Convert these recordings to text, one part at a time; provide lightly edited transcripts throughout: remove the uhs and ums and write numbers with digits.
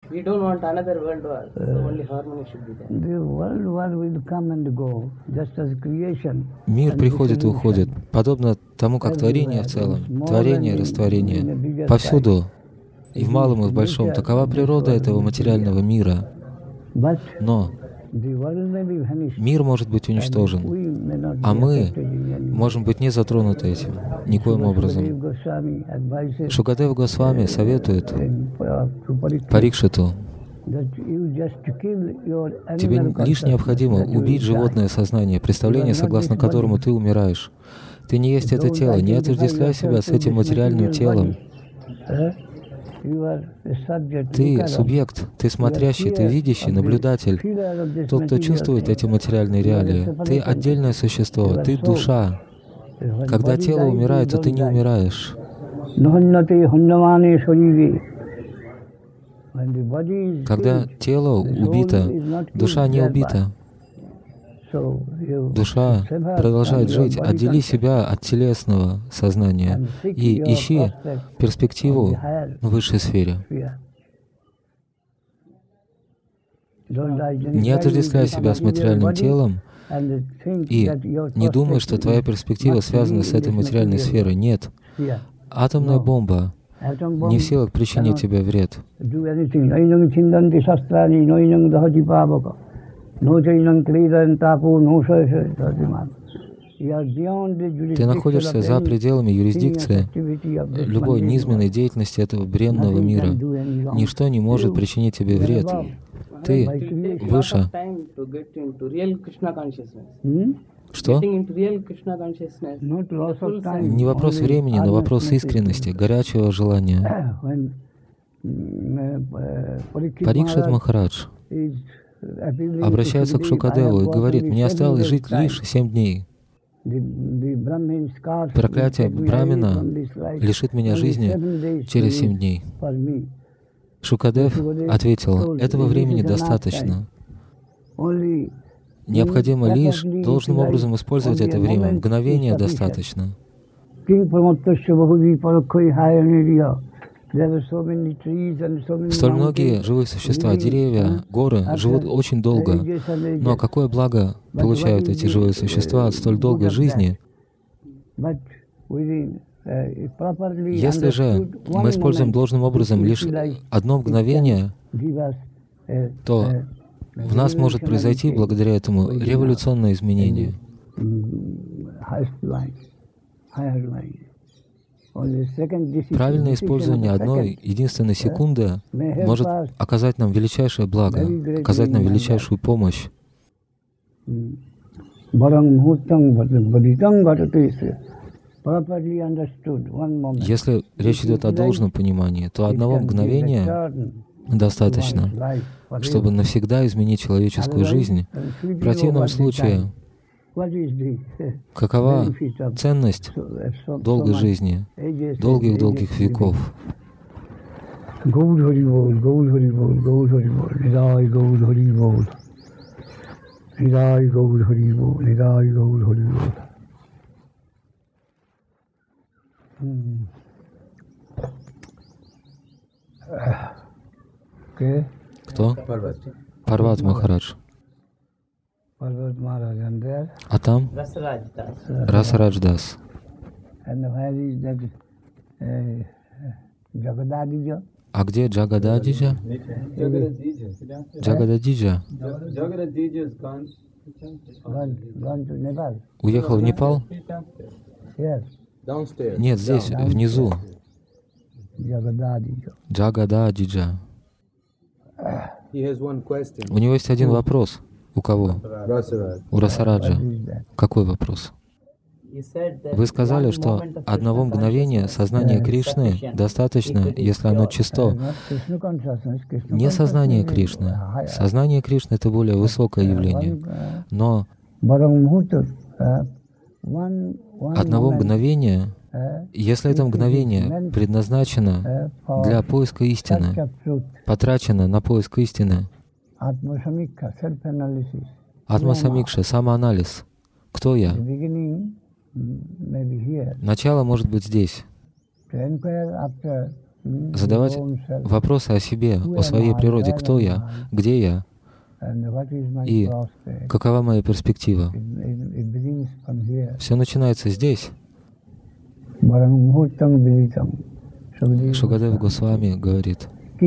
We don't want another world war, so only harmony should be there. The world war will come and go, just as creation. Мир приходит и уходит, подобно тому, как творение в целом, творение и растворение. Повсюду, и в малом, и в большом, такова природа этого материального мира. Но мир может быть уничтожен, а мы можем быть не затронуты этим никоим образом. Шукадева Госвами советует Парикшиту: тебе лишь необходимо убить животное сознание, представление, согласно которому ты умираешь. Ты не есть это тело, не отождествляй себя с этим материальным телом. Ты субъект, ты смотрящий, ты видящий, наблюдатель, тот, кто чувствует эти материальные реалии. Ты отдельное существо, ты душа. Когда тело умирает, то ты не умираешь. Когда тело убито, душа не убита. Душа продолжает жить. Отдели себя от телесного сознания и ищи перспективу в высшей сфере. Не отождествляй себя с материальным телом и не думай, что твоя перспектива связана с этой материальной сферой. Нет. Атомная бомба не в силах причинить тебе вред. Ты находишься за пределами юрисдикции любой низменной деятельности этого бренного мира. Ничто не может причинить тебе вред. Ты выше. Что? Не вопрос времени, но вопрос искренности, горячего желания. Парикшит Махарадж обращается к Шукадеву и говорит: мне осталось жить лишь 7 дней. Проклятие Брамина лишит меня жизни через 7 дней. Шукадев ответил: этого времени достаточно. Необходимо лишь должным образом использовать это время. Мгновения достаточно. Столь многие живые существа, деревья, горы живут очень долго. Но какое благо получают эти живые существа от столь долгой жизни? Если же мы используем должным образом лишь одно мгновение, то в нас может произойти благодаря этому революционное изменение. Правильное использование одной единственной секунды может оказать нам величайшее благо, оказать нам величайшую помощь. Если речь идет о должном понимании, то одного мгновения достаточно, чтобы навсегда изменить человеческую жизнь. В противном случае, какова ценность долгой жизни, долгих-долгих веков? Кто? Парват Махарадж. А там Расарадж Дас. А где Джагададиджа? Джагададиджа уехал в Непал? Нет, здесь, внизу. Джагададиджа. У него есть один вопрос. У кого? У Расараджа. Какой вопрос? Вы сказали, что одного мгновения сознания Кришны достаточно, если оно чисто. Не сознание Кришны. Сознание Кришны — это более высокое явление. Но одного мгновения, если это мгновение предназначено для поиска истины, потрачено на поиск истины, Атма-самикша, самоанализ. Кто я? Начало может быть здесь. задавать вопросы о себе, о своей природе, кто я, где я и какова моя перспектива. Все начинается здесь. Шукадев Госвами говорит: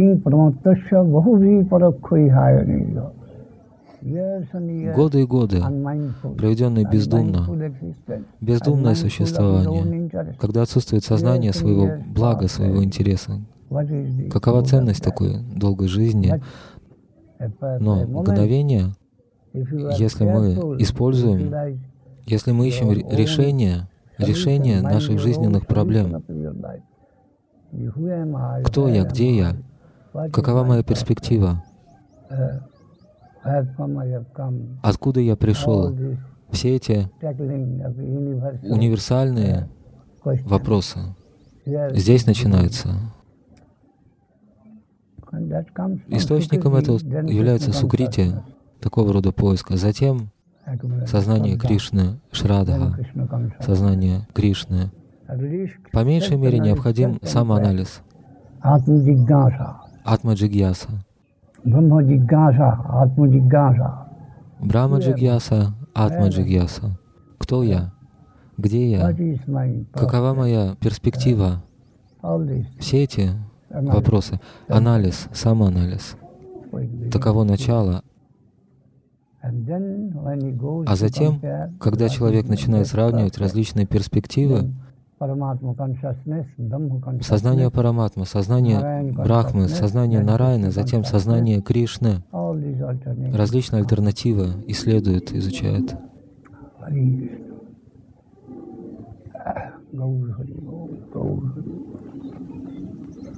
годы и годы, проведенные бездумно, бездумное существование, когда отсутствует сознание своего блага, своего интереса. Какова ценность такой долгой жизни? Но мгновение, если мы используем, если мы ищем решение наших жизненных проблем, кто я, где я, какова моя перспектива, откуда я пришел, все эти универсальные вопросы здесь начинаются. Источником этого является сукрити, такого рода поиска. Затем сознание Кришны, Шрадха, сознание Кришны. По меньшей мере необходим самоанализ, атма-джигьяса, брахма-джигьяса, атма-джигьяса. Кто я? Где я? Какова моя перспектива? Все эти вопросы. Анализ, самоанализ. Таково начало. А затем, когда человек начинает сравнивать различные перспективы, сознание Параматмы, сознание Брахмы, сознание Нараяны, затем сознание Кришны, различные альтернативы исследует, изучает.